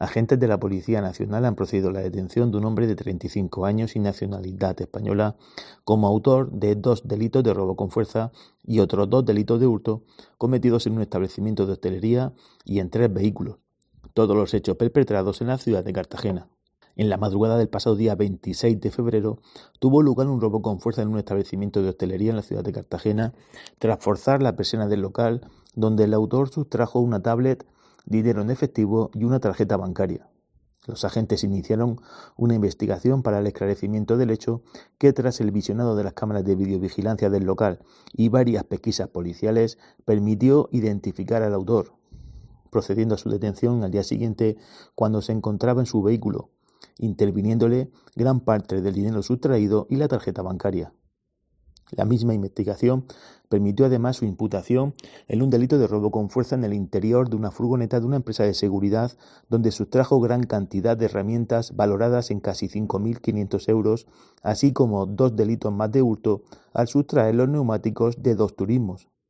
Agentes de la Policía Nacional han procedido a la detención de un hombre de 35 años y nacionalidad española como autor de 2 delitos de robo con fuerza y otros 2 delitos de hurto cometidos en un establecimiento de hostelería y en 3 vehículos, todos los hechos perpetrados en la ciudad de Cartagena. En la madrugada del pasado día 26 de febrero tuvo lugar un robo con fuerza en un establecimiento de hostelería en la ciudad de Cartagena tras forzar la persiana del local, donde el autor sustrajo una tablet, dinero en efectivo y una tarjeta bancaria. Los agentes iniciaron una investigación para el esclarecimiento del hecho que, tras el visionado de las cámaras de videovigilancia del local y varias pesquisas policiales, permitió identificar al autor, procediendo a su detención al día siguiente cuando se encontraba en su vehículo, interviniéndole gran parte del dinero sustraído y la tarjeta bancaria. La misma investigación permitió además su imputación en un delito de robo con fuerza en el interior de una furgoneta de una empresa de seguridad donde sustrajo gran cantidad de herramientas valoradas en casi 5.500 euros, así como 2 delitos más de hurto al sustraer los neumáticos de 2 turismos.